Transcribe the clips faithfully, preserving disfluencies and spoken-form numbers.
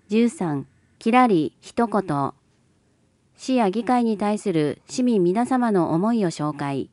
じゅうさん、きらり一言。市や議会に対する市民皆様の思いを紹介。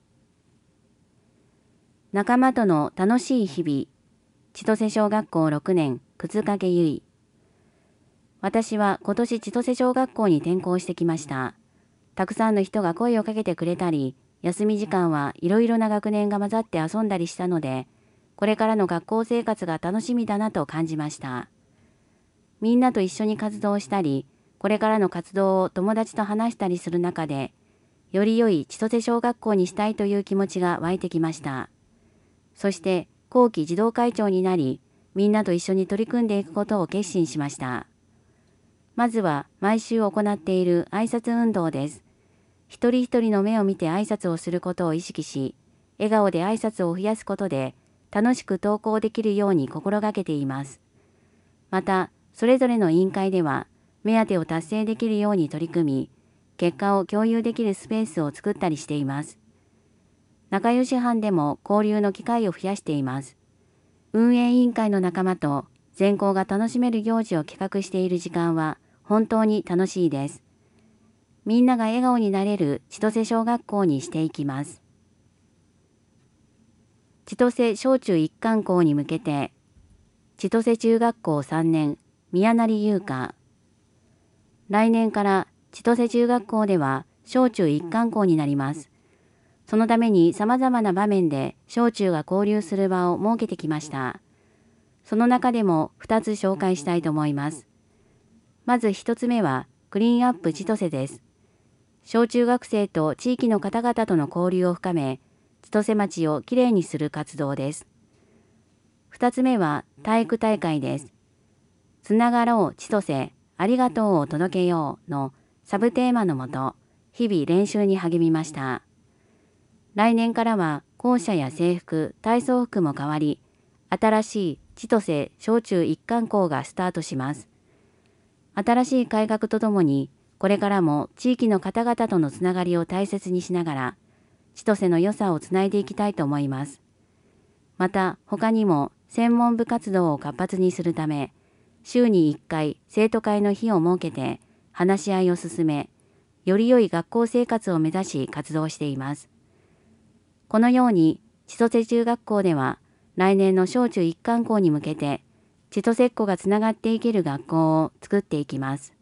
仲間との楽しい日々。千歳小学校ろくねん、靴掛結衣。私は今年千歳小学校に転校してきました。たくさんの人が声をかけてくれたり、休み時間はいろいろな学年が混ざって遊んだりしたので、これからの学校生活が楽しみだなと感じました。みんなと一緒に活動したり、これからの活動を友達と話したりする中で、より良い千歳小学校にしたいという気持ちが湧いてきました。そして後期児童会長になり、みんなと一緒に取り組んでいくことを決心しました。まずは毎週行っている挨拶運動です。一人一人の目を見て挨拶をすることを意識し、笑顔で挨拶を増やすことで、楽しく登校できるように心がけています。また、それぞれの委員会では、目当てを達成できるように取り組み、結果を共有できるスペースを作ったりしています。仲良し班でも交流の機会を増やしています。運営委員会の仲間と全校が楽しめる行事を企画している時間は本当に楽しいです。みんなが笑顔になれる千歳小学校にしていきます。千歳小中一貫校に向けて、千歳中学校さんねん、宮成優香。来年から千歳中学校では小中一貫校になります。そのために様々な場面で小中が交流する場を設けてきました。その中でもふたつ紹介したいと思います。まずひとつめはクリーンアップ千歳です。小中学生と地域の方々との交流を深め、千歳町をきれいにする活動です。ふたつめは体育大会です。つながろう千歳、ありがとうを届けようのサブテーマのもと、日々練習に励みました。来年からは校舎や制服、体操服も変わり、新しい千歳小中一貫校がスタートします。新しい改革とともに、これからも地域の方々とのつながりを大切にしながら、千歳の良さをつないでいきたいと思います。また、他にも専門部活動を活発にするため、週にいっかい生徒会の日を設けて話し合いを進め、より良い学校生活を目指し活動しています。このように千歳中学校では来年の小中一貫校に向けて千歳っ子がつながっていける学校を作っていきます。